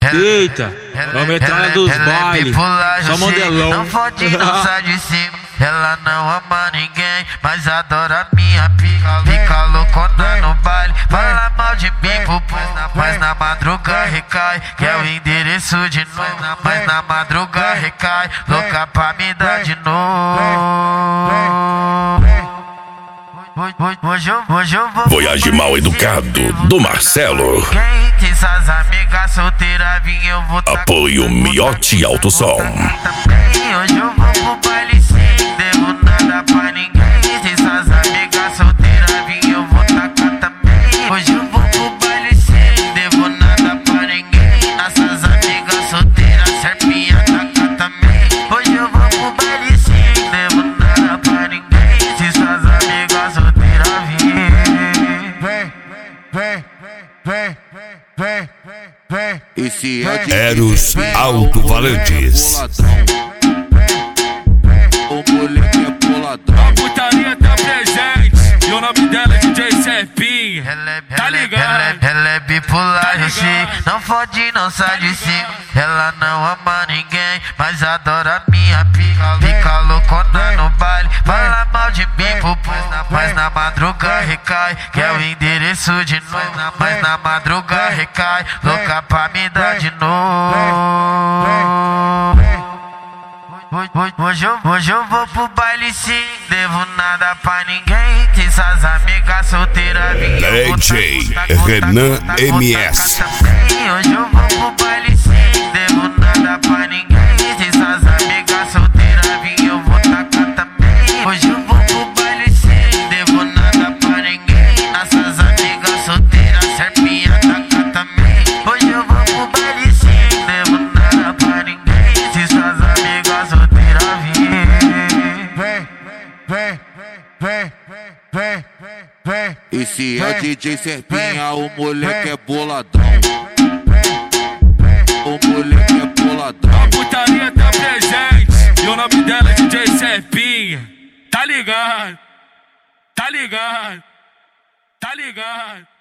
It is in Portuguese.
Eita, vamos entrar nos bailes, só modelão. Não fode, não sai de cima. Ela não ama ninguém, mas adora minha pica. Fica loucona no baile, fala mal de mim, mas na madruga recai. Quer o endereço de novo, mas na madruga recai. Louca pra me dar de novo. Hoje eu vou Voyage Mal Educado, do Marcelo. Quem tem essas amigas solteiras, vim eu vou Apoio Miotti Alto Som. Hoje eu vou pro baile sem devo nada pra ninguém. Tem essas amigas solteiras, vim eu vou tacar também. Hoje eu vou pro baile sem devo nada pra ninguém. Nossas amigas solteiras, serpinha tacar também. Hoje eu vou pro baile sem devo nada pra ninguém. Se essas amigas solteiras vem. Esse é de Eros Alto Valentes. O moleque é boladão. A putaria tá presente e o nome dela é DJ Serpinha. Tá ligado? Ela é bipolar, eu sei. Não fode, não sai de cima. Ela não ama ninguém, mas adora minha pica. Fica loucona no baile, fala mal de mim, mas na madruga recai. Quer o endereço de novo, mas na madruga recai. Louca pra me dar de novo. Hoje eu vou pro baile sim, devo nada pra ninguém. Tem essas amigas solteiras, DJ Renan MS. Hoje eu vou pro baile sim, devo nada pra ninguém. Tem essas amigas solteiras, vim eu vou tacar também. Hoje eu vou pro baile sim, devo nada pra ninguém. Nossas amigas solteiras, serpinha tacar também. Hoje eu vou pro baile sim, devo nada pra ninguém. Se essas amigas solteiras vem. Esse é DJ Serpinha, o moleque é boladão. O moleque é boladão. A putaria tá presente e o nome dela é DJ Serpinha. Tá ligado? Tá ligado? Tá ligado?